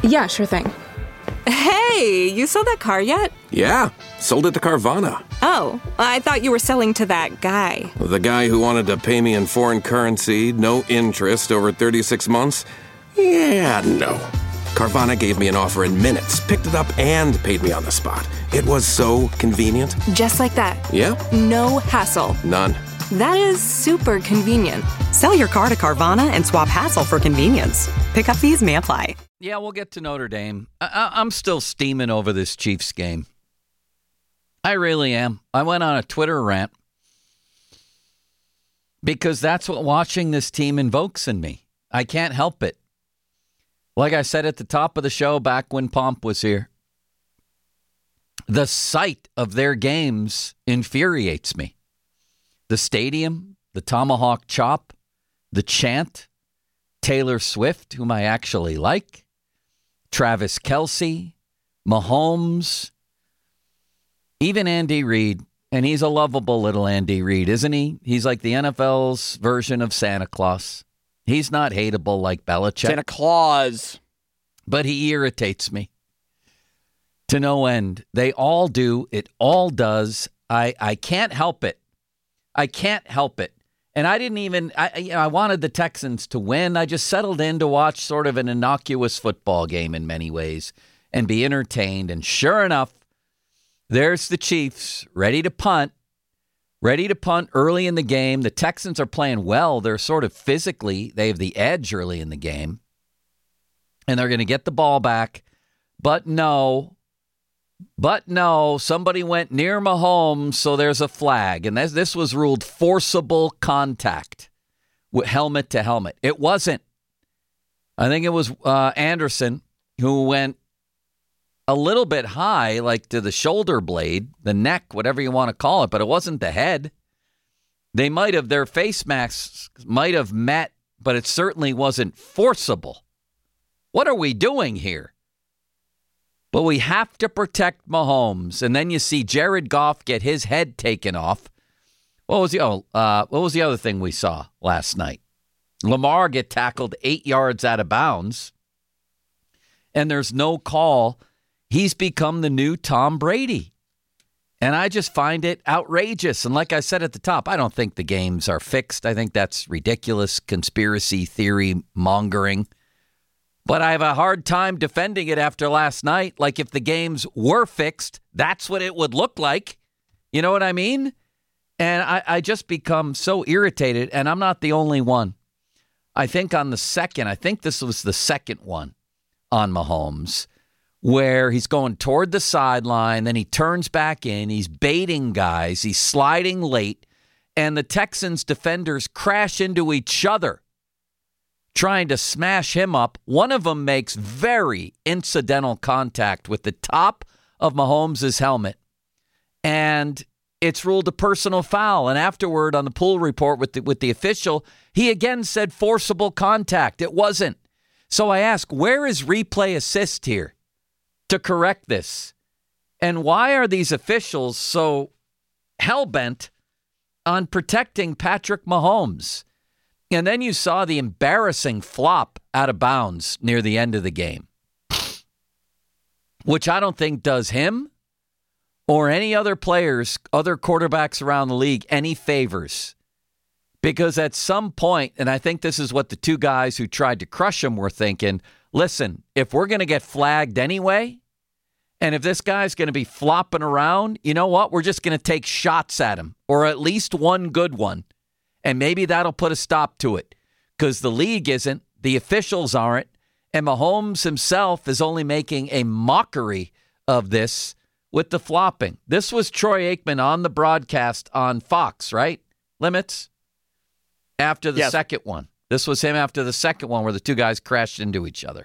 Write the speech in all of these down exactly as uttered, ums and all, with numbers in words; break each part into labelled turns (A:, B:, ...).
A: Yeah, sure thing.
B: Hey, you sold that car yet?
C: Yeah, sold it to Carvana.
B: Oh, I thought you were selling to that guy.
C: The guy who wanted to pay me in foreign currency, no interest, over thirty-six months? Yeah, no. Carvana gave me an offer in minutes, picked it up, and paid me on the spot. It was so convenient.
B: Just like that.
C: Yeah.
B: No hassle.
C: None.
B: That is super convenient.
D: Sell your car to Carvana and swap hassle for convenience. Pickup fees may apply.
E: Yeah, we'll get to Notre Dame. I- I'm still steaming over this Chiefs game. I really am. I went on a Twitter rant because that's what watching this team invokes in me. I can't help it. Like I said at the top of the show back when Pomp was here, the sight of their games infuriates me. The stadium, the tomahawk chop, the chant, Taylor Swift, whom I actually like, Travis Kelce, Mahomes, even Andy Reid. And he's a lovable little Andy Reid, isn't he? He's like the N F L's version of Santa Claus. He's not hateable like Belichick.
F: Santa Claus.
E: But he irritates me to no end. They all do. It all does. I, I can't help it. I can't help it. And I didn't even, I, you know, I wanted the Texans to win. I just settled in to watch sort of an innocuous football game in many ways and be entertained. And sure enough, there's the Chiefs ready to punt, ready to punt early in the game. The Texans are playing well. They're sort of physically, they have the edge early in the game. And they're going to get the ball back. But no, but no, somebody went near Mahomes, so there's a flag. And this, this was ruled forcible contact, with helmet to helmet. It wasn't. I think it was uh, Anderson who went a little bit high, like to the shoulder blade, the neck, whatever you want to call it, but it wasn't the head. They might have, their face masks might have met, but it certainly wasn't forcible. What are we doing here? But we have to protect Mahomes. And then you see Jared Goff get his head taken off. What was the oh, uh, what was the other thing we saw last night? Lamar get tackled eight yards out of bounds. And there's no call. He's become the new Tom Brady. And I just find it outrageous. And like I said at the top, I don't think the games are fixed. I think that's ridiculous conspiracy theory mongering. But I have a hard time defending it after last night. Like if the games were fixed, that's what it would look like. You know what I mean? And I, I just become so irritated. And I'm not the only one. I think on the second, I think this was the second one on Mahomes, where he's going toward the sideline, then he turns back in, he's baiting guys, he's sliding late, and the Texans defenders crash into each other, trying to smash him up. One of them makes very incidental contact with the top of Mahomes' helmet, and it's ruled a personal foul. And afterward, on the pool report with the, with the official, he again said forcible contact. It wasn't. So I ask, where is replay assist here to correct this? And why are these officials so hell-bent on protecting Patrick Mahomes? And then you saw the embarrassing flop out of bounds near the end of the game, which I don't think does him or any other players, other quarterbacks around the league, any favors. Because at some point, and I think this is what the two guys who tried to crush him were thinking, listen, if we're going to get flagged anyway, and if this guy's going to be flopping around, you know what? We're just going to take shots at him, or at least one good one. And maybe that'll put a stop to it, because the league isn't, the officials aren't, and Mahomes himself is only making a mockery of this with the flopping. This was Troy Aikman on the broadcast on Fox, right? Limits? After the yes. second one. This was him after the second one where the two guys crashed into each other.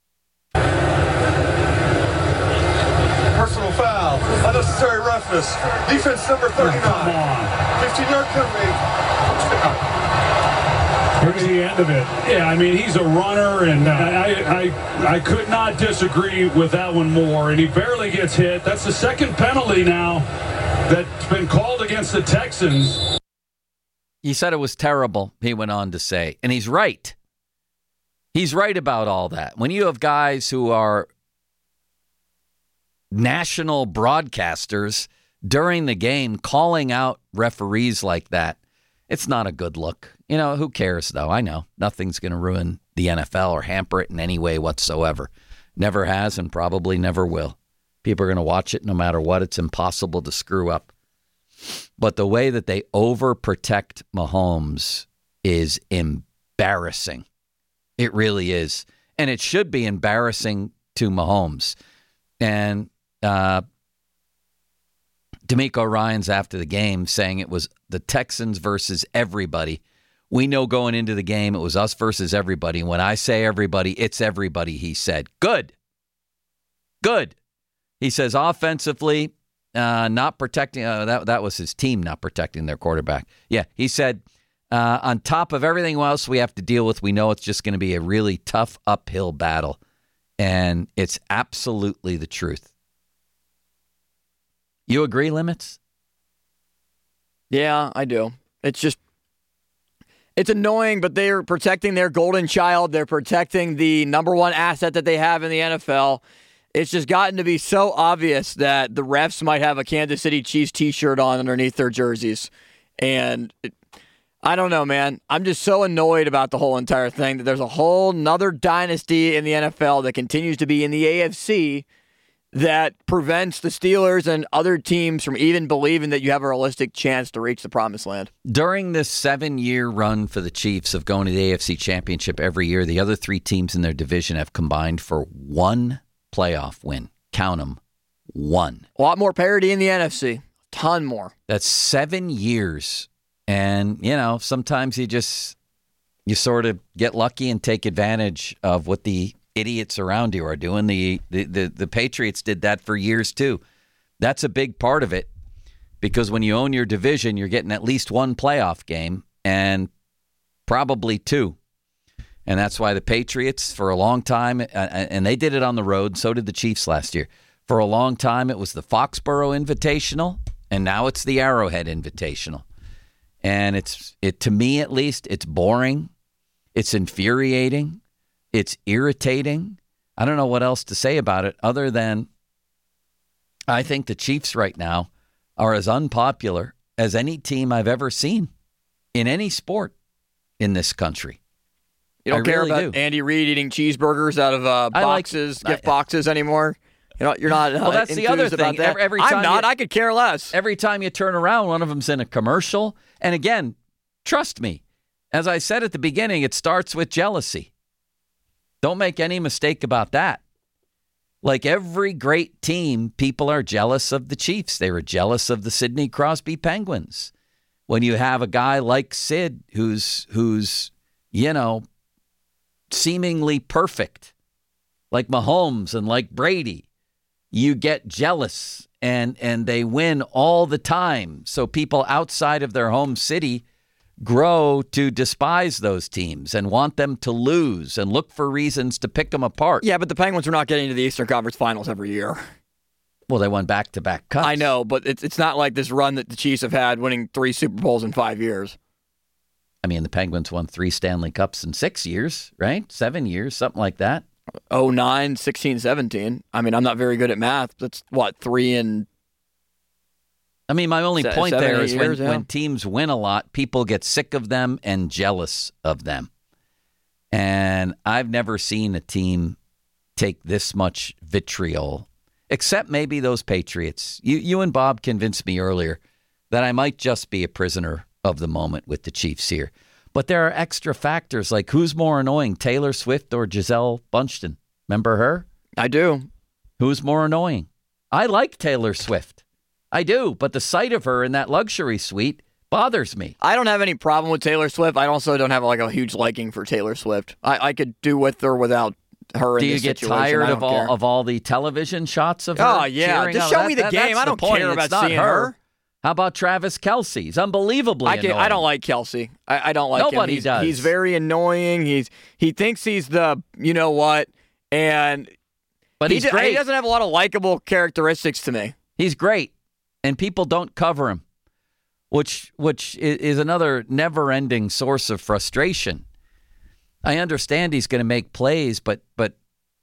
G: Personal foul. Unnecessary roughness. Defense number thirty-nine. fifteen-yard penalty.
H: Here's the end of it. Yeah, I mean, he's a runner, and I, I, I could not disagree with that one more. And he barely gets hit. That's the second penalty now that's been called against the Texans.
E: He said it was terrible, he went on to say. And he's right. He's right about all that. When you have guys who are national broadcasters during the game calling out referees like that, it's not a good look. You know, who cares, though? I know. Nothing's going to ruin the N F L or hamper it in any way whatsoever. Never has and probably never will. People are going to watch it no matter what. It's impossible to screw up. But the way that they overprotect Mahomes is embarrassing. It really is. And it should be embarrassing to Mahomes. And uh, D'Amico Ryan's after the game saying it was the Texans versus everybody. We know going into the game it was us versus everybody. And when I say everybody, it's everybody, he said. Good. Good. He says offensively, uh, not protecting, uh, that, that was his team not protecting their quarterback. Yeah, he said, uh, on top of everything else we have to deal with, we know it's just going to be a really tough uphill battle. And it's absolutely the truth. You agree, Limits?
A: Yeah, I do. It's just, it's annoying, but they're protecting their golden child. They're protecting the number one asset that they have in the N F L. It's just gotten to be so obvious that the refs might have a Kansas City Chiefs t-shirt on underneath their jerseys. And it, I don't know, man. I'm just so annoyed about the whole entire thing that there's a whole nother dynasty in the N F L that continues to be in the A F C that prevents the Steelers and other teams from even believing that you have a realistic chance to reach the promised land.
E: During this seven-year run for the Chiefs of going to the A F C Championship every year, the other three teams in their division have combined for one playoff win. Count them. One.
A: A lot more parity in the N F C. A ton more.
E: That's seven years. And, you know, sometimes you just, you sort of get lucky and take advantage of what the idiots around you are doing. The, the, the, the Patriots did that for years, too. That's a big part of it because when you own your division, you're getting at least one playoff game and probably two. And that's why the Patriots, for a long time, and they did it on the road, so did the Chiefs last year. For a long time, it was the Foxborough Invitational, and now it's the Arrowhead Invitational. And it's, it to me at least, it's boring. It's infuriating. It's irritating. I don't know what else to say about it other than I think the Chiefs right now are as unpopular as any team I've ever seen in any sport in this country.
A: You don't
E: I
A: care
E: really
A: about
E: do.
A: Andy Reid eating cheeseburgers out of uh, boxes,
E: like,
A: gift
E: I,
A: boxes anymore? You know, you're not uh,
E: well, that's the other thing.
A: About that.
E: Every, every time
A: I'm not.
E: You,
A: I could care less.
E: Every time you turn around, one of them's in a commercial. And again, trust me, as I said at the beginning, it starts with jealousy. Don't make any mistake about that. Like every great team, people are jealous of the Chiefs. They were jealous of the Sidney Crosby Penguins. When you have a guy like Sid who's who's, you know, seemingly perfect, like Mahomes and like Brady, you get jealous and and they win all the time. So people outside of their home city grow to despise those teams and want them to lose and look for reasons to pick them apart.
A: Yeah, but the Penguins are not getting to the Eastern Conference Finals every year.
E: Well, they won back-to-back cups.
A: I know, but it's it's not like this run that the Chiefs have had winning three Super Bowls in five years.
E: I mean, the Penguins won three Stanley Cups in six years, right? Seven years, something like that.
A: oh nine, sixteen, seventeen. I mean, I'm not very good at math. That's, what, three and...
E: I mean, my only
A: Se-
E: point
A: seven,
E: there
A: eight
E: is
A: years,
E: when,
A: yeah.
E: when teams win a lot, people get sick of them and jealous of them. And I've never seen a team take this much vitriol, except maybe those Patriots. You, you and Bob convinced me earlier that I might just be a prisoner of the moment with the Chiefs here. But there are extra factors like who's more annoying, Taylor Swift or Gisele Bündchen? Remember her?
A: I do.
E: Who's more annoying? I like Taylor Swift. I do, but the sight of her in that luxury suite bothers me.
A: I don't have any problem with Taylor Swift. I also don't have like a huge liking for Taylor Swift. I, I could do with or without her in
E: Do you
A: this
E: get
A: situation.
E: tired
A: I
E: of
A: don't
E: all
A: care.
E: of all the television shots of her?
A: Oh, yeah.
E: cheering
A: Just
E: on?
A: show
E: That-
A: me the
E: that-
A: game.
E: that's
A: I don't
E: the point.
A: care
E: It's
A: about
E: not
A: seeing
E: her.
A: her.
E: How about Travis Kelce? He's unbelievably
A: I, can,
E: annoying.
A: I don't like Kelsey. I, I don't like
E: Nobody
A: him. He's,
E: does.
A: He's very annoying. He's He thinks he's the, you know what, and
E: But
A: he,
E: he's
A: d-
E: great.
A: he doesn't have a lot of likable characteristics to me.
E: He's great, and people don't cover him, which which i- is another never-ending source of frustration. I understand he's going to make plays, but but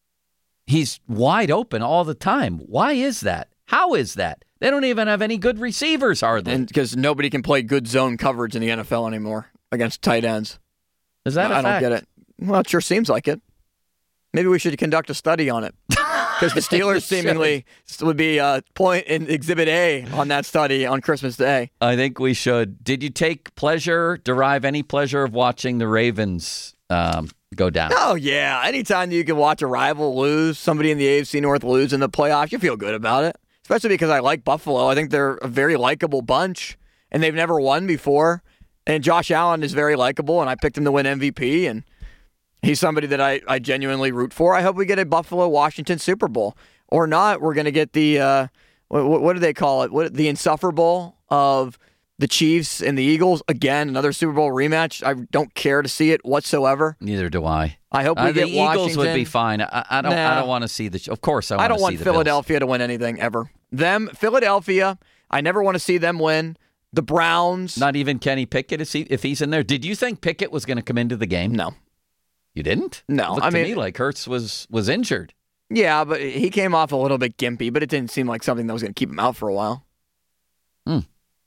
E: he's wide open all the time. Why is that? How is that? They don't even have any good receivers, hardly.
A: And because nobody can play good zone coverage in the N F L anymore against tight ends.
E: Is that a
A: I
E: fact?
A: don't get it. Well, it sure seems like it. Maybe we should conduct a study on it. Because the Steelers seemingly would be uh, point in Exhibit A on that study on Christmas Day.
E: I think we should. Did you take pleasure, derive any pleasure of watching the Ravens um, go down?
A: Oh, yeah. Anytime you can watch a rival lose, somebody in the A F C North lose in the playoffs, you feel good about it. Especially because I like Buffalo. I think they're a very likable bunch, and they've never won before. And Josh Allen is very likable, and I picked him to win M V P, and he's somebody that I, I genuinely root for. I hope we get a Buffalo-Washington Super Bowl. Or not, we're going to get the, uh, what, what do they call it? What The insufferable of the Chiefs and the Eagles. Again, another Super Bowl rematch. I don't care to see it whatsoever.
E: Neither do I.
A: I hope we
E: uh,
A: get
E: the Eagles
A: Washington.
E: would be fine. I, I don't.
A: Nah.
E: I don't want to see the. Of course, I want.
A: I don't
E: to
A: want
E: see the
A: Philadelphia to win anything ever. Them, Philadelphia. I never want to see them win. The Browns.
E: Bills. Not even Kenny Pickett if, he, if he's in there. Did you think Pickett was going to come into the game?
A: No.
E: You didn't?
A: No.
E: It looked
A: I
E: to
A: mean,
E: me like Hurts was was injured.
A: Yeah, but he came off a little bit gimpy, but it didn't seem like something that was going to keep him out for a while.
E: Hmm.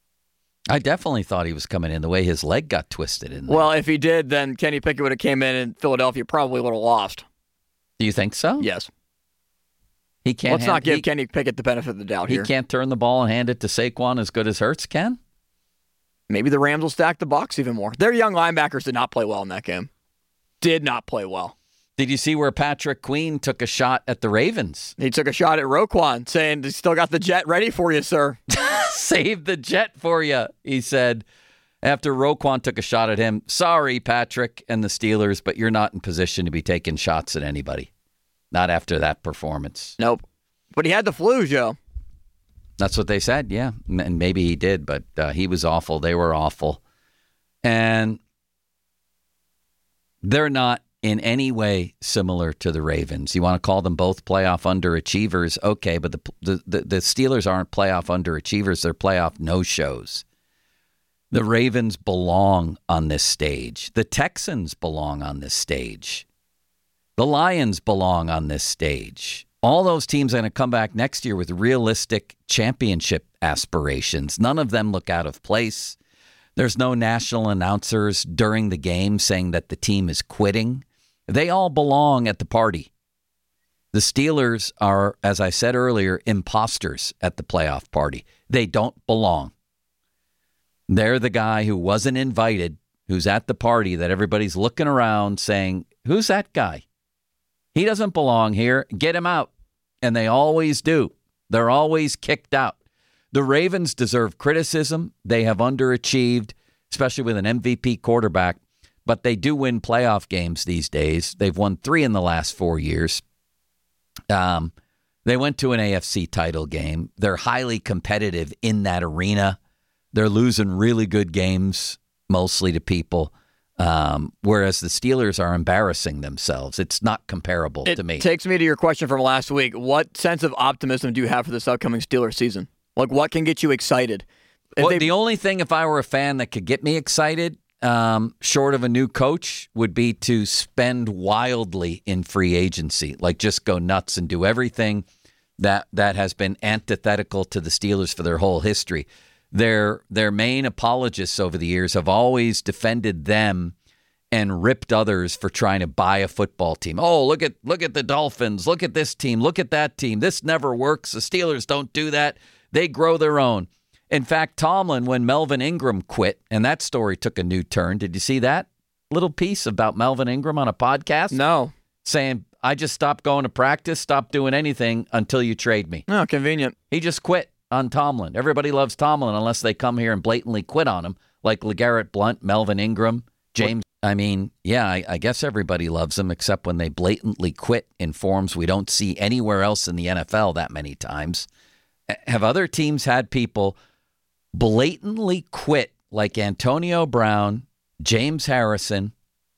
E: I definitely thought he was coming in the way his leg got twisted in there.
A: Well, if he did, then Kenny Pickett would have came in and Philadelphia probably would have lost.
E: Do you think so?
A: Yes.
E: He can't.
A: Let's
E: hand,
A: not give
E: he,
A: Kenny Pickett the benefit of the doubt
E: he
A: here.
E: can't turn the ball and hand it to Saquon as good as Hurts can?
A: Maybe the Rams will stack the box even more. Their young linebackers did not play well in that game. Did not play well.
E: Did you see where Patrick Queen took a shot at the Ravens?
A: He took a shot at Roquan, saying, "They still got the jet ready for you, sir."
E: Save the jet for you, he said. After Roquan took a shot at him, sorry, Patrick and the Steelers, but you're not in position to be taking shots at anybody. Not after that performance.
A: Nope. But he had the flu, Joe.
E: That's what they said, yeah. And maybe he did, but uh, he was awful. They were awful. And they're not in any way similar to the Ravens. You want to call them both playoff underachievers? Okay, but the the, the, the Steelers aren't playoff underachievers. They're playoff no-shows. The Ravens belong on this stage. The Texans belong on this stage. The Lions belong on this stage. All those teams are going to come back next year with realistic championship aspirations. None of them look out of place. There's no national announcers during the game saying that the team is quitting. They all belong at the party. The Steelers are, as I said earlier, imposters at the playoff party. They don't belong. They're the guy who wasn't invited, who's at the party that everybody's looking around saying, who's that guy? He doesn't belong here. Get him out. And they always do. They're always kicked out. The Ravens deserve criticism. They have underachieved, especially with an M V P quarterback. But they do win playoff games these days. They've won three in the last four years. Um, they went to an A F C title game. They're highly competitive in that arena. They're losing really good games, mostly to people. Um, whereas the Steelers are embarrassing themselves. It's not comparable
A: it
E: to me.
A: It takes me to your question from last week. What sense of optimism do you have for this upcoming Steelers season? Like, what can get you excited?
E: Well,
A: they...
E: The only thing, if I were a fan, that could get me excited, um, short of a new coach, would be to spend wildly in free agency. Like, just go nuts and do everything that that has been antithetical to the Steelers for their whole history. Their their main apologists over the years have always defended them and ripped others for trying to buy a football team. Oh, look at look at the Dolphins. Look at this team. Look at that team. This never works. The Steelers don't do that. They grow their own. In fact, Tomlin, when Melvin Ingram quit, and that story took a new turn. Did you see that little piece about Melvin Ingram on a podcast?
A: No.
E: Saying, I just stopped going to practice, stopped doing anything until you trade me.
A: No, convenient.
E: He just quit on Tomlin. Everybody loves Tomlin unless they come here and blatantly quit on him, like LeGarrette Blount, Melvin Ingram, James. What? I mean, yeah, I, I guess everybody loves him except when they blatantly quit in forms we don't see anywhere else in the N F L that many times. Have other teams had people blatantly quit like Antonio Brown, James Harrison,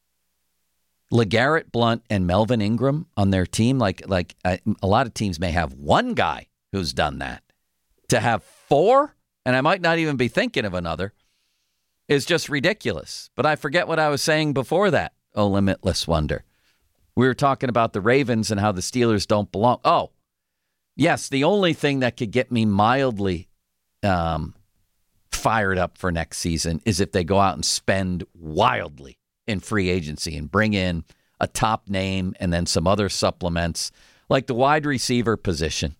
E: LeGarrette Blount, and Melvin Ingram on their team? Like, like a, a lot of teams may have one guy who's done that. To have four, and I might not even be thinking of another, is just ridiculous. But I forget what I was saying before that. Oh, Limitless Wonder. We were talking about the Ravens and how the Steelers don't belong. Oh, yes, the only thing that could get me mildly um, fired up for next season is if they go out and spend wildly in free agency and bring in a top name and then some other supplements, like the wide receiver position.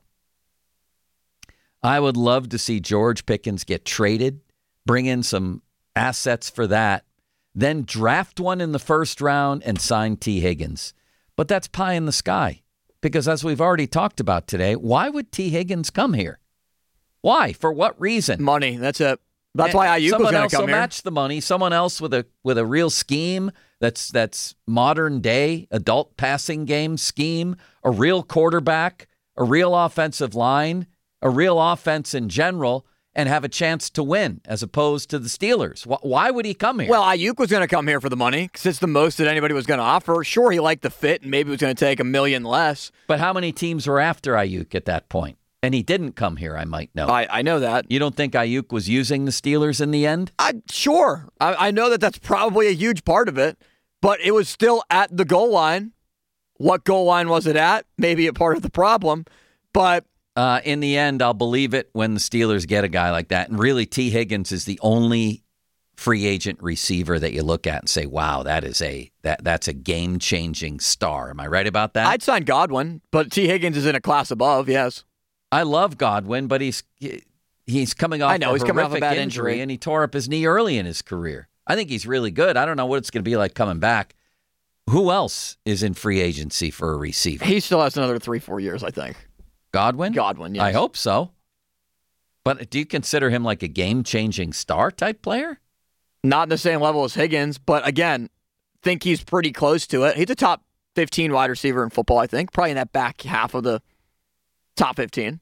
E: I would love to see George Pickens get traded, bring in some assets for that, then draft one in the first round and sign T. Higgins. But that's pie in the sky because, as we've already talked about today, why would T. Higgins come here? Why? For what reason?
A: Money. That's it. That's why Ayuk was going to come here.
E: Someone else will match the money. Someone else with a with a real scheme that's that's modern day adult passing game scheme, a real quarterback, a real offensive line, a real offense in general, and have a chance to win as opposed to the Steelers. Why would he come here?
A: Well, Ayuk was going to come here for the money because it's the most that anybody was going to offer. Sure, he liked the fit and maybe was going to take a million less.
E: But how many teams were after Ayuk at that point? And he didn't come here, I might know.
A: I, I know that.
E: You don't think Ayuk was using the Steelers in the end?
A: I, sure. I, I know that that's probably a huge part of it, but it was still at the goal line. What goal line was it at? Maybe a part of the problem, but...
E: Uh, in the end, I'll believe it when the Steelers get a guy like that. And really, T. Higgins is the only free agent receiver that you look at and say, wow, that is a that that's a game-changing star. Am I right about that?
A: I'd sign Godwin, but T. Higgins is in a class above, yes.
E: I love Godwin, but he's he's coming off
A: I know,
E: a
A: he's coming off a bad
E: injury,
A: injury,
E: and he tore up his knee early in his career. I think he's really good. I don't know what it's going to be like coming back. Who else is in free agency for a receiver?
A: He still has another three, four years, I think.
E: Godwin?
A: Godwin, yes.
E: I hope so. But do you consider him like a game-changing star type player?
A: Not in the same level as Higgins, but again, think he's pretty close to it. He's a top fifteen wide receiver in football, I think. Probably in that back half of the top fifteen.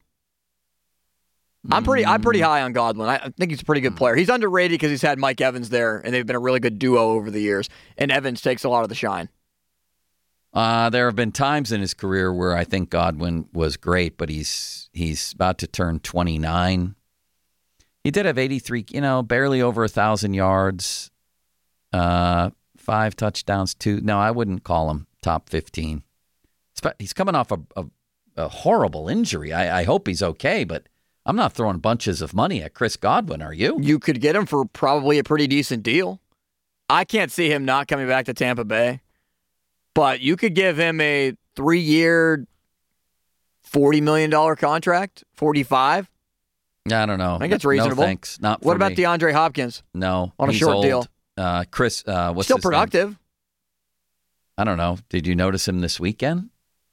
A: I'm pretty I'm pretty high on Godwin. I think he's a pretty good player. He's underrated because he's had Mike Evans there, and they've been a really good duo over the years, and Evans takes a lot of the shine.
E: Uh, there have been times in his career where I think Godwin was great, but he's he's about to turn twenty-nine. He did have eighty-three, you know, barely over one thousand yards, uh, five touchdowns, two. No, I wouldn't call him top fifteen. He's coming off a, a, a horrible injury. I, I hope he's okay, but I'm not throwing bunches of money at Chris Godwin, are you?
A: You could get him for probably a pretty decent deal. I can't see him not coming back to Tampa Bay. But you could give him a three-year, forty million dollars contract, forty-five.
E: I don't know.
A: I think it's reasonable.
E: No, thanks. Not for
A: What about
E: me.
A: DeAndre Hopkins?
E: No.
A: On a
E: he's
A: short
E: old.
A: deal.
E: Uh, Chris, uh, what's
A: Still
E: his name?
A: productive.
E: I don't know. Did you notice him this weekend?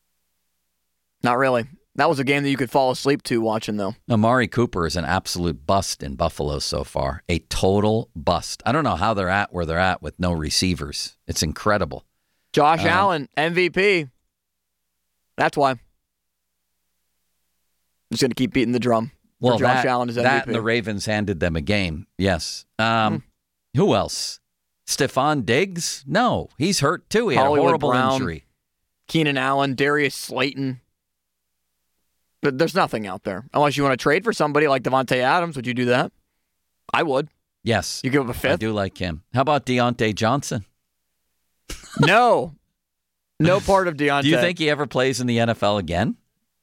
A: Not really. That was a game that you could fall asleep to watching, though.
E: Amari Cooper is an absolute bust in Buffalo so far. A total bust. I don't know how they're at where they're at with no receivers. It's incredible.
A: Josh
E: Um,
A: Allen, M V P. That's why. I'm just going to keep beating the drum.
E: Well,
A: Josh
E: that,
A: Allen is M V P.
E: that and the Ravens handed them a game. Yes. Um, mm. Who else? Stephon Diggs? No, he's hurt too. He had
A: Hollywood
E: a horrible
A: Brown,
E: injury.
A: Keenan Allen, Darius Slayton. But there's nothing out there. Unless you want to trade for somebody like Devontae Adams. Would you do that? I would.
E: Yes.
A: You give him a
E: I
A: fifth?
E: do like him. How about Deontay Johnson?
A: No. No part of Deontay.
E: Do you think he ever plays in the N F L again?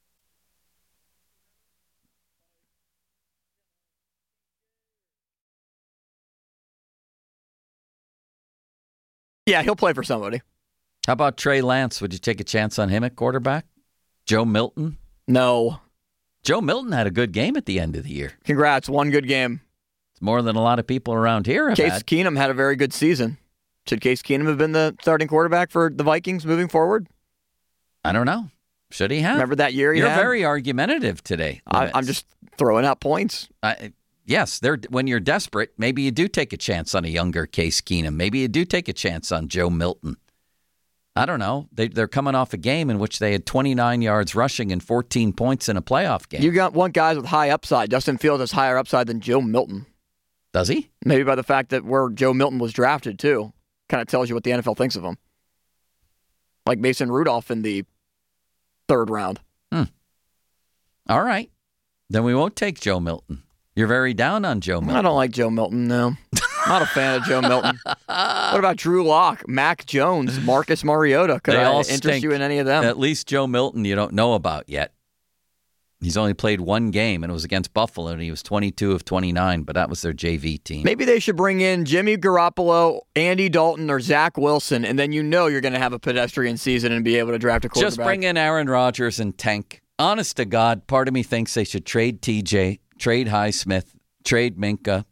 A: Yeah, he'll play for somebody.
E: How about Trey Lance? Would you take a chance on him at quarterback? Joe Milton?
A: No.
E: Joe Milton had a good game at the end of the year.
A: Congrats. One good game.
E: It's more than a lot of people around here have
A: Case
E: had.
A: Keenum had a very good season. Should Case Keenum have been the starting quarterback for the Vikings moving forward?
E: I don't know. Should he have?
A: Remember that year he
E: You're
A: had?
E: very argumentative today.
A: I, I'm just throwing out points.
E: I, yes, they're, when you're desperate, maybe you do take a chance on a younger Case Keenum. Maybe you do take a chance on Joe Milton. I don't know. They, they're coming off a game in which they had twenty-nine yards rushing and fourteen points in a playoff game.
A: You got one guy with high upside. Justin Fields has higher upside than Joe Milton.
E: Does he?
A: Maybe by the fact that where Joe Milton was drafted, too. Kind of tells you what the N F L thinks of him. Like Mason Rudolph in the third round.
E: Hmm. All right. Then we won't take Joe Milton. You're very down on Joe Milton.
A: I don't like Joe Milton, no. I Not a fan of Joe Milton. What about Drew Lock, Mac Jones, Marcus Mariota? Could
E: They
A: I
E: all
A: interest
E: stink.
A: you in any of them?
E: At least Joe Milton you don't know about yet. He's only played one game, and it was against Buffalo, and he was twenty-two of twenty-nine, but that was their J V team.
A: Maybe they should bring in Jimmy Garoppolo, Andy Dalton, or Zach Wilson, and then you know you're going to have a pedestrian season and be able to draft a quarterback.
E: Just bring in Aaron Rodgers and tank. Honest to God, part of me thinks they should trade T J, trade Highsmith, trade Minka.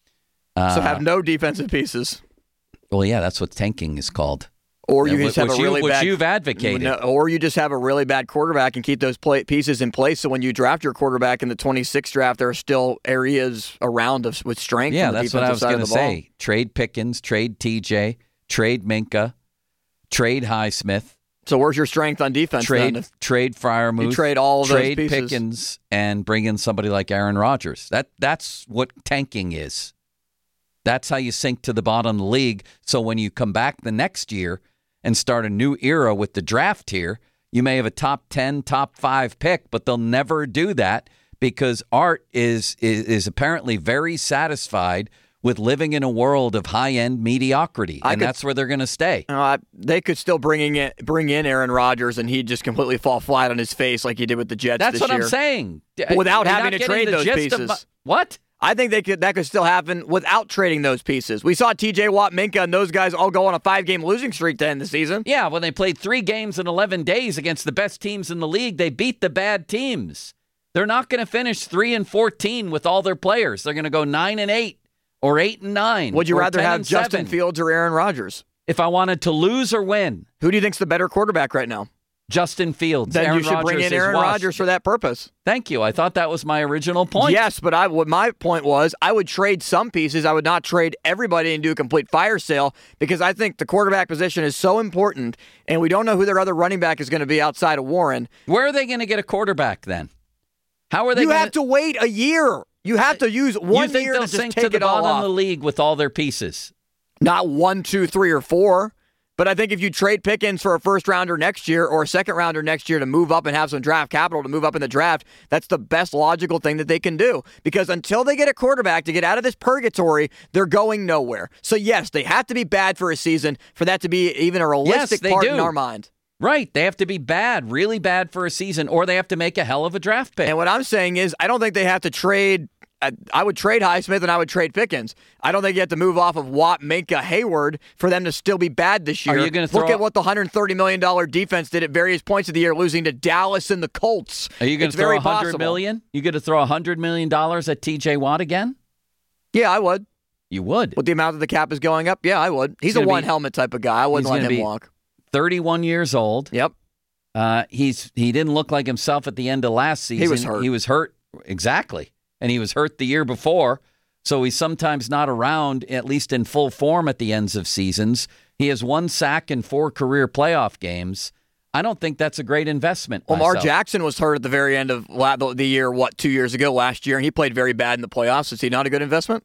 E: Uh,
A: so have no defensive pieces.
E: Well, yeah, that's what tanking is called.
A: Or you
E: Yeah,
A: just have
E: which
A: a really
E: you, which
A: bad,
E: you've advocated.
A: No, or you just have a really bad quarterback and keep those play, pieces in place. So when you draft your quarterback in the twenty-sixth draft, there are still areas around us with strength.
E: Yeah,
A: on the
E: that's what I was
A: going to
E: say. Trade Pickens, trade T J, trade Minka, trade Highsmith,
A: So where's your strength on defense?
E: trade
A: then? If
E: trade Freiermuth,
A: you trade all of those
E: trade
A: pieces.
E: Pickens, and bring in somebody like Aaron Rodgers. That that's what tanking is. That's how you sink to the bottom of the league. So when you come back the next year and start a new era with the draft here, you may have a top ten, top five pick, but they'll never do that because Art is is, is apparently very satisfied with living in a world of high-end mediocrity,
A: I
E: and
A: could-
E: that's where they're going to stay.
A: Uh, I- they could still bring in bring in Aaron Rodgers, and he'd just completely fall flat on his face like he did with the Jets
E: That's
A: this
E: what
A: year.
E: I'm saying.
A: Without
E: You're
A: having
E: not
A: to
E: getting
A: trade
E: the
A: those
E: gist of
A: pieces.
E: my- what?
A: I think they could that could still happen without trading those pieces. We saw T J Watt, Minka, and those guys all go on a five-game losing streak to end the season.
E: Yeah, when they played three games in eleven days against the best teams in the league, they beat the bad teams. They're not going to finish three and fourteen with all their players. They're going to go nine and eight or eight and nine.
A: Would you
E: or
A: rather
E: ten
A: have
E: and
A: Justin
E: seven.
A: Fields or Aaron Rodgers?
E: If I wanted to lose or win,
A: Who do you think's the better quarterback right now?
E: Justin Fields.
A: Then
E: Aaron
A: you should bring
E: Rodgers
A: in
E: is
A: Aaron
E: washed.
A: Rodgers for that purpose.
E: Thank you. I thought that was my original point.
A: Yes, but I what my point was I would trade some pieces. I would not trade everybody and do a complete fire sale because I think the quarterback position is so important, and we don't know who their other running back is going to be outside of Warren.
E: Where are they going to get a quarterback then? How are they
A: You
E: gonna,
A: have to wait a year. You have to use one
E: You think
A: year
E: they'll
A: to just
E: sink
A: take
E: to the
A: it all
E: bottom
A: off.
E: of the league with all their pieces?
A: Not one, two, three, or four. But I think if you trade Pickens for a first rounder next year or a second rounder next year to move up and have some draft capital to move up in the draft, that's the best logical thing that they can do. Because until they get a quarterback to get out of this purgatory, they're going nowhere. So yes, they have to be bad for a season for that to be even a realistic
E: they
A: part
E: do.
A: in our mind.
E: Right. They have to be bad, really bad for a season, or they have to make a hell of a draft pick.
A: And what I'm saying is, I don't think they have to trade. I, I would trade Highsmith and I would trade Pickens. I don't think you have to move off of Watt, Minka, Hayward for them to still be bad this year.
E: Are you gonna
A: Look
E: throw-
A: at what the one hundred thirty million dollars defense did at various points of the year, losing to Dallas and the Colts.
E: Are you going
A: It's
E: to throw
A: very
E: a hundred
A: possible.
E: million? You going to throw a hundred million dollars at T J Watt again?
A: Yeah, I would.
E: You would.
A: With the amount that the cap is going up, yeah, I would. He's,
E: He's
A: a
E: gonna be-
A: one helmet type of guy. I wouldn't
E: he's
A: let
E: gonna
A: him
E: be-
A: walk.
E: Thirty-one years old.
A: Yep.
E: Uh, he's he didn't look like himself at the end of last season.
A: was hurt.
E: He was hurt exactly, and he was hurt the year before. So he's sometimes not around, at least in full form, at the ends of seasons. He has one sack in four career playoff games. I don't think that's a great investment.
A: Lamar
E: myself.
A: Jackson was hurt at the very end of la- the year, what, two years ago, last year, and he played very bad in the playoffs. Is he not a good investment?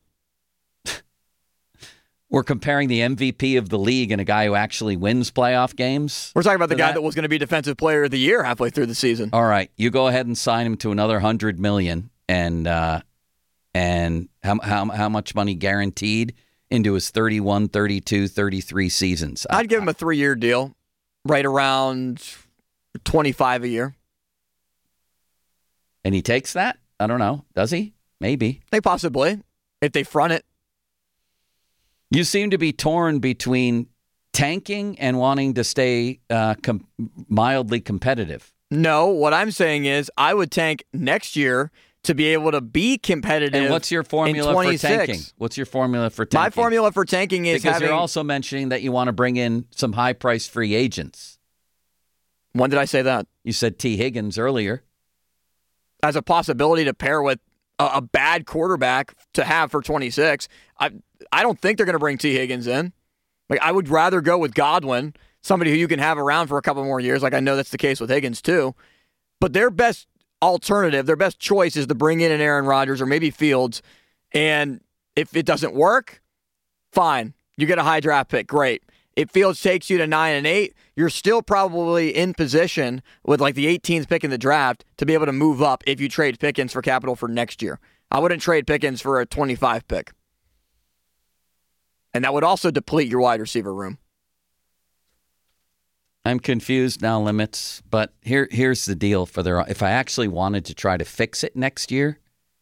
E: We're comparing the M V P of the league and a guy who actually wins playoff games.
A: We're talking about the
E: So
A: guy
E: that-
A: that was going to be Defensive Player of the Year halfway through the season.
E: All right, you go ahead and sign him to another hundred million, and uh, and how how how much money guaranteed into his thirty-one, thirty-two, thirty-three seasons?
A: I'd give him a three-year deal, right around twenty-five a year.
E: And he takes that? I don't know. Does he? Maybe.
A: They possibly, if they front it.
E: You seem to be torn between tanking and wanting to stay uh, com- mildly competitive.
A: No, what I'm saying is I would tank next year to be able to be competitive.
E: And what's your formula
A: in
E: for
A: twenty-six.
E: tanking? What's your formula for tanking?
A: My formula for tanking is
E: because
A: having.
E: you're also mentioning that you want to bring in some high-priced free agents.
A: When did I say that?
E: You said T. Higgins earlier.
A: As a possibility to pair with a, a bad quarterback to have for twenty-six. I I don't think they're going to bring T. Higgins in. Like I would rather go with Godwin, somebody who you can have around for a couple more years. Like I know that's the case with Higgins too. But their best alternative, their best choice is to bring in an Aaron Rodgers or maybe Fields. And if it doesn't work, fine. You get a high draft pick. Great. If Fields takes you to nine and eight, you're still probably in position with like the eighteenth pick in the draft to be able to move up if you trade Pickens for capital for next year. I wouldn't trade Pickens for a twenty-five pick. And that would also deplete your wide receiver room.
E: I'm confused now, Limits, but here here's the deal for their if I actually wanted to try to fix it next year,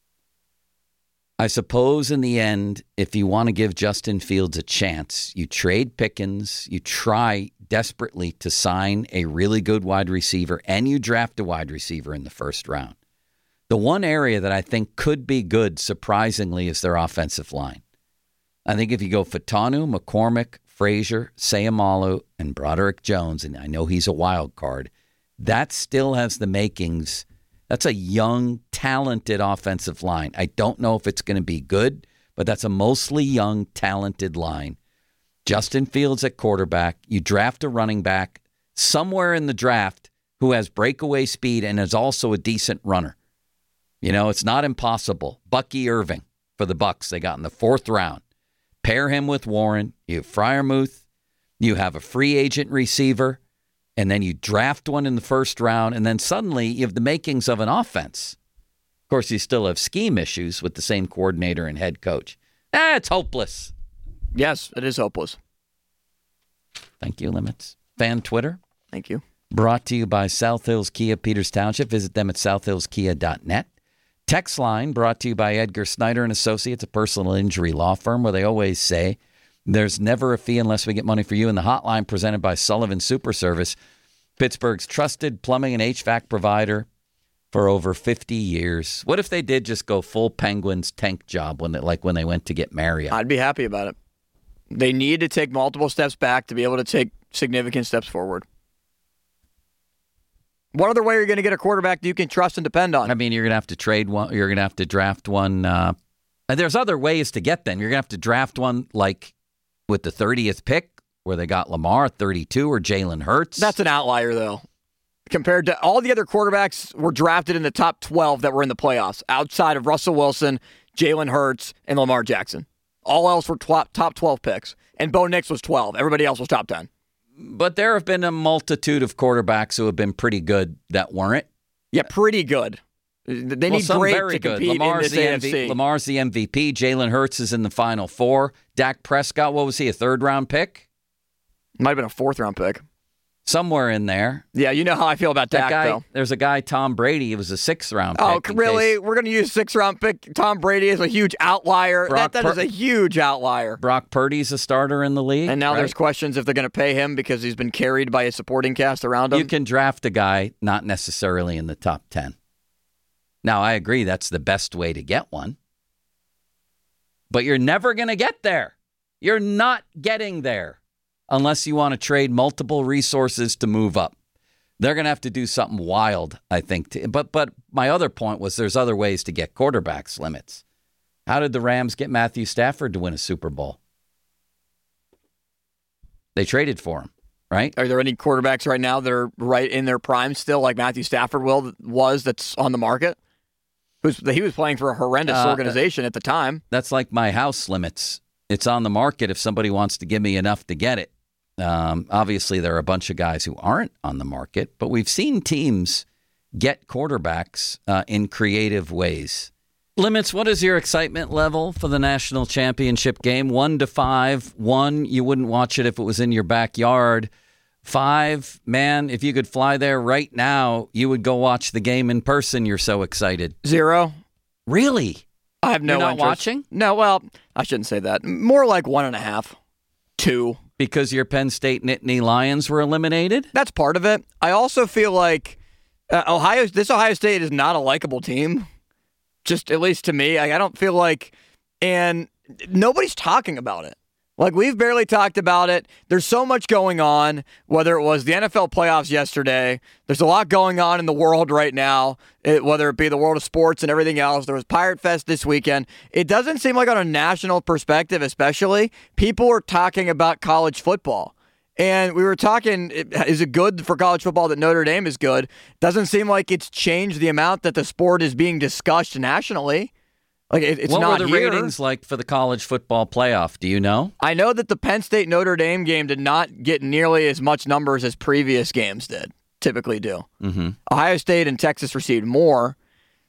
E: I suppose in the end, if you want to give Justin Fields a chance, you trade Pickens, you try desperately to sign a really good wide receiver, and you draft a wide receiver in the first round. The one area that I think could be good, surprisingly, is their offensive line. I think if you go Fatanu, McCormick, Frazier, Sayamalu, and Broderick Jones, and I know he's a wild card, that still has the makings. That's a young, talented offensive line. I don't know if it's going to be good, but that's a mostly young, talented line. Justin Fields at quarterback. You draft a running back somewhere in the draft who has breakaway speed and is also a decent runner. You know, it's not impossible. Bucky Irving for the Bucks, they got in the fourth round. Pair him with Warren. You have Freiermuth. You have a free agent receiver. And then you draft one in the first round. And then suddenly you have the makings of an offense. Of course, you still have scheme issues with the same coordinator and head coach. Ah, it's hopeless.
A: Yes, it is hopeless.
E: Thank you, Limits. Fan Twitter.
A: Thank you.
E: Brought to you by South Hills Kia, Peters Township. Visit them at south hills kia dot net. Text line brought to you by Edgar Snyder and Associates, a personal injury law firm where they always say there's never a fee unless we get money for you. And the hotline presented by Sullivan Super Service, Pittsburgh's trusted plumbing and H V A C provider for over fifty years. What if they did just go full Penguins tank job when they, like when they went to get Marriott?
A: I'd be happy about it. They need to take multiple steps back to be able to take significant steps forward. What other way are you going to get a quarterback that you can trust and depend on?
E: I mean, you're going to have to trade one. You're going to have to draft one. Uh, and there's other ways to get them. You're going to have to draft one like with the thirtieth pick where they got Lamar at thirty-two or Jalen Hurts.
A: That's an outlier, though. Compared to all the other quarterbacks were drafted in the top twelve that were in the playoffs, outside of Russell Wilson, Jalen Hurts, and Lamar Jackson. All else were top top twelve picks. And Bo Nix was twelve. Everybody else was top ten.
E: But there have been a multitude of quarterbacks who have been pretty good that weren't.
A: Yeah, pretty good. They
E: well,
A: need
E: some
A: great
E: very
A: to
E: good.
A: compete
E: Lamar's
A: in this
E: the
A: A F C.
E: M V P. Lamar's the M V P. Jalen Hurts is in the Final Four. Dak Prescott, what was he, a third-round pick?
A: Might have been a fourth-round pick.
E: Somewhere in there.
A: Yeah, you know how I feel about
E: that
A: Dak,
E: guy,
A: though.
E: There's a guy, Tom Brady. He was a sixth-round pick.
A: Oh, really?
E: Case.
A: We're going to use sixth-round pick. Tom Brady is a huge outlier.
E: Brock
A: that that
E: Pur-
A: is a huge outlier.
E: Brock Purdy's a starter in the league.
A: And now
E: right?
A: there's questions if they're going to pay him because he's been carried by a supporting cast around him.
E: You can draft a guy not necessarily in the top ten. Now, I agree that's the best way to get one. But you're never going to get there. You're not getting there unless you want to trade multiple resources to move up. They're going to have to do something wild, I think. To, but but my other point was there's other ways to get quarterbacks Limits. How did the Rams get Matthew Stafford to win a Super Bowl? They traded for him, right?
A: Are there any quarterbacks right now that are right in their prime still, like Matthew Stafford will was that's on the market? Who's, he was playing for a horrendous
E: Uh,
A: organization at the time.
E: That's like my house Limits. It's on the market if somebody wants to give me enough to get it. Um, obviously, there are a bunch of guys who aren't on the market, but we've seen teams get quarterbacks uh, in creative ways. Limits, what is your excitement level for the national championship game? One to five. One, you wouldn't watch it if it was in your backyard. Five, man, if you could fly there right now, you would go watch the game in person. You're so excited.
A: Zero.
E: Really?
A: I have no
E: You're not
A: interest.
E: watching?
A: No, well, I shouldn't say that. More like one and a half. Two.
E: Because your Penn State Nittany Lions were eliminated?
A: That's part of it. I also feel like uh, Ohio. This Ohio State is not a likable team. Just at least to me, like, I don't feel like, and nobody's talking about it. Like, we've barely talked about it. There's so much going on, whether it was the N F L playoffs yesterday. There's a lot going on in the world right now, it, whether it be the world of sports and everything else. There was Pirate Fest this weekend. It doesn't seem like on a national perspective, especially, people are talking about college football. And we were talking, is it good for college football that Notre Dame is good? Doesn't seem like it's changed the amount that the sport is being discussed nationally. Like it, it's
E: what
A: not
E: were the
A: here.
E: ratings like for the college football playoff? Do you know?
A: I know that the Penn State Notre Dame game did not get nearly as much numbers as previous games did, typically do.
E: Mm-hmm.
A: Ohio State and Texas received more.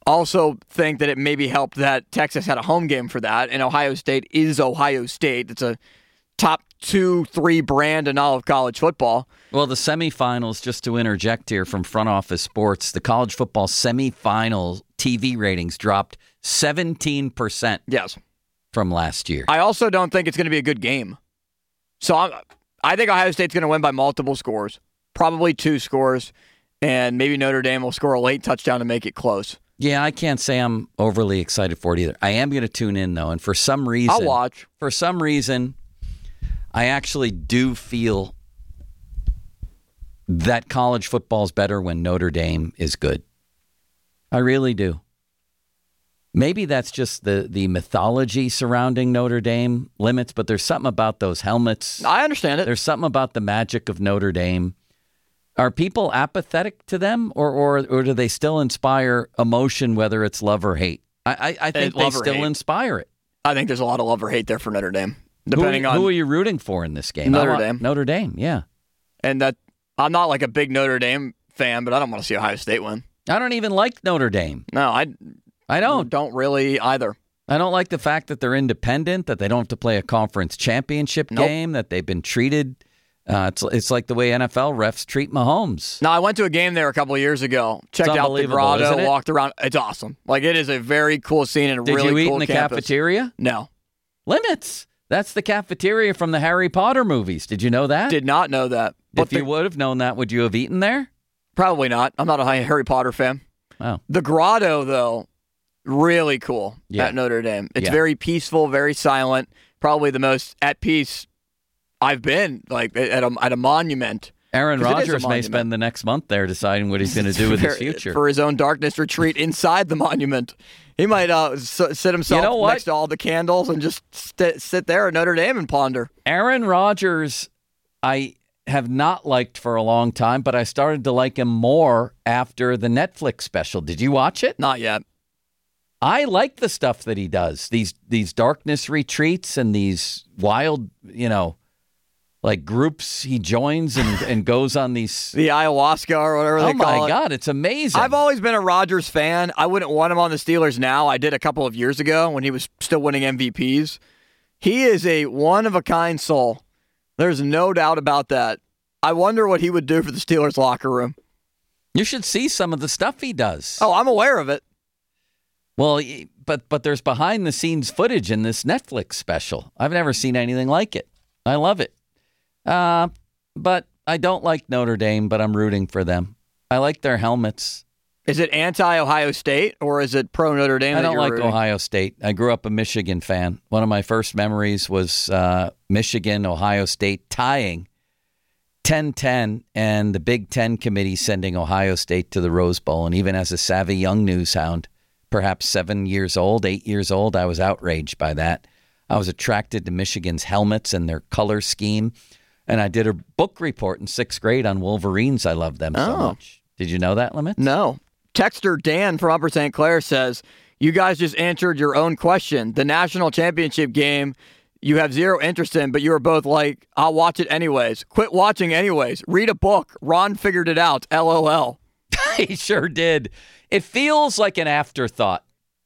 A: Also think that it maybe helped that Texas had a home game for that, and Ohio State is Ohio State. It's a top two, three brand in all of college football.
E: Well, the semifinals, just to interject here from Front Office Sports, the college football semifinal T V ratings dropped seventeen percent
A: Yes.
E: from last year.
A: I also don't think it's going to be a good game. So I'm, I think Ohio State's going to win by multiple scores, probably two scores, and maybe Notre Dame will score a late touchdown to make it close.
E: Yeah, I can't say I'm overly excited for it either. I am going to tune in, though, and for some reason...
A: I'll watch.
E: For some reason, I actually do feel that college football is better when Notre Dame is good. I really do. Maybe that's just the, the mythology surrounding Notre Dame limits, but there's something about those helmets.
A: I understand it.
E: There's something about the magic of Notre Dame. Are people apathetic to them, or, or or do they still inspire emotion, whether it's love or hate? I, I, I think
A: It's
E: they
A: love or
E: still
A: hate.
E: inspire it.
A: I think there's a lot of love or hate there for Notre Dame,
E: Who,
A: depending
E: who
A: on...
E: are you rooting for in this game?
A: Notre
E: I want-
A: Dame.
E: Notre Dame, yeah.
A: And that I'm not like a big Notre Dame fan, but I don't want to see Ohio State win.
E: I don't even like Notre Dame.
A: No, I
E: I don't.
A: don't really either.
E: I don't like the fact that they're independent, that they don't have to play a conference championship
A: Nope.
E: game, that they've been treated. Uh, it's it's like the way N F L refs treat Mahomes.
A: No, I went to a game there a couple of years ago. Checked out the
E: unbelievable,
A: grotto,
E: isn't it?
A: walked around. It's awesome. Like, it is a very cool scene and a
E: Did
A: really
E: you eat
A: cool
E: in the
A: campus.
E: cafeteria?
A: No.
E: Limits. That's the cafeteria from the Harry Potter movies. Did you know that?
A: Did not know that. But
E: if you
A: the-
E: would have known that, would you have eaten there?
A: Probably not. I'm not a Harry Potter fan.
E: Oh.
A: The grotto, though, really cool
E: Yeah.
A: at Notre Dame. It's
E: Yeah.
A: very peaceful, very silent. Probably the most at peace I've been, like at a, at a monument.
E: Aaron
A: 'Cause it is a
E: Rodgers may
A: monument.
E: spend the next month there deciding what he's going to do with his
A: For-
E: future.
A: for his own darkness retreat inside the monument. He might uh, s- sit himself
E: You know what?
A: next to all the candles and just st- sit there at Notre Dame and ponder.
E: Aaron Rodgers, I have not liked for a long time, but I started to like him more after the Netflix special. Did you watch it?
A: Not yet.
E: I like the stuff that he does. These these darkness retreats and these wild, you know, like groups he joins and, and goes on these.
A: The ayahuasca or whatever they
E: Oh
A: call
E: my
A: it.
E: God, it's amazing.
A: I've always been a Rodgers fan. I wouldn't want him on the Steelers now. I did a couple of years ago when he was still winning M V Ps. He is a one-of-a-kind soul. There's no doubt about that. I wonder what he would do for the Steelers locker room.
E: You should see some of the stuff he does.
A: Oh, I'm aware of it.
E: Well, y- but but there's behind the scenes footage in this Netflix special. I've never seen anything like it. I love it. Uh, but I don't like Notre Dame, but I'm rooting for them. I like their helmets.
A: Is it anti-Ohio State or is it pro-Notre Dame?
E: I
A: that
E: don't
A: you're
E: like
A: rooting?
E: Ohio State. I grew up a Michigan fan. One of my first memories was uh, Michigan, Ohio State tying ten ten, and the Big Ten committee sending Ohio State to the Rose Bowl. And even as a savvy young news hound, perhaps seven years old, eight years old, I was outraged by that. I was attracted to Michigan's helmets and their color scheme. And I did a book report in sixth grade on Wolverines. I love them so
A: Oh.
E: much. Did you know that, Limits?
A: No. Texter Dan from Upper Saint Clair says, you guys just answered your own question. The national championship game you have zero interest in, but you were both like, I'll watch it anyways. Quit watching anyways. Read a book. Ron figured it out. L O L.
E: He sure did. It feels like an afterthought.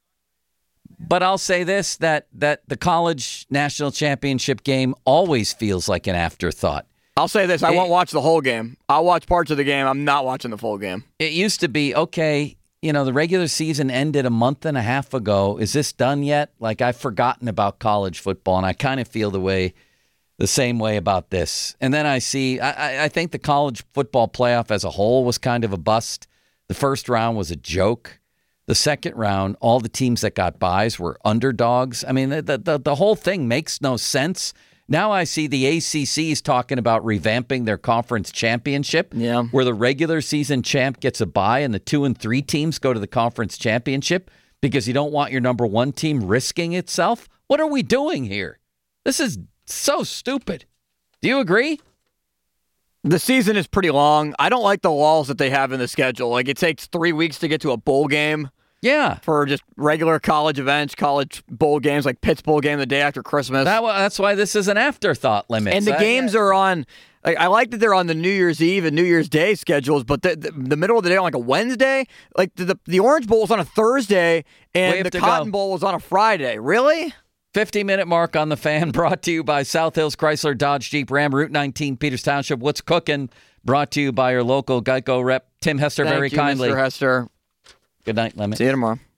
E: But I'll say this, that that the college national championship game always feels like an afterthought.
A: I'll say this. I
E: Hey.
A: won't watch the whole game. I'll watch parts of the game. I'm not watching the full game.
E: It used to be, okay, you know, the regular season ended a month and a half ago. Is this done yet? Like, I've forgotten about college football, and I kind of feel the way, the same way about this. And then I see, I, I think the college football playoff as a whole was kind of a bust. The first round was a joke. The second round, all the teams that got byes were underdogs. I mean, the the, the whole thing makes no sense. Now I see the A C C is talking about revamping their conference championship,
A: Yeah.
E: where the regular season champ gets a bye and the two and three teams go to the conference championship because you don't want your number one team risking itself. What are we doing here? This is so stupid. Do you agree?
A: The season is pretty long. I don't like the lulls that they have in the schedule. Like, it takes three weeks to get to a bowl game.
E: Yeah.
A: For just regular college events, college bowl games, like Pitt's bowl game the day after Christmas.
E: That, that's why this is an afterthought limit.
A: And the
E: I,
A: games are on, like, I like that they're on the New Year's Eve and New Year's Day schedules, but the, the, the middle of the day on like a Wednesday, like the, the, the Orange Bowl was on a Thursday and the Cotton
E: go.
A: Bowl was on a Friday. Really?
E: fifty-minute mark on the Fan, brought to you by South Hills Chrysler Dodge Jeep Ram, Route nineteen, Peters Township. What's cooking? Brought to you by your local Geico rep, Tim Hester,
A: Thank
E: very
A: you,
E: kindly.
A: Mister Hester.
E: Good night, Lemon.
A: See you tomorrow.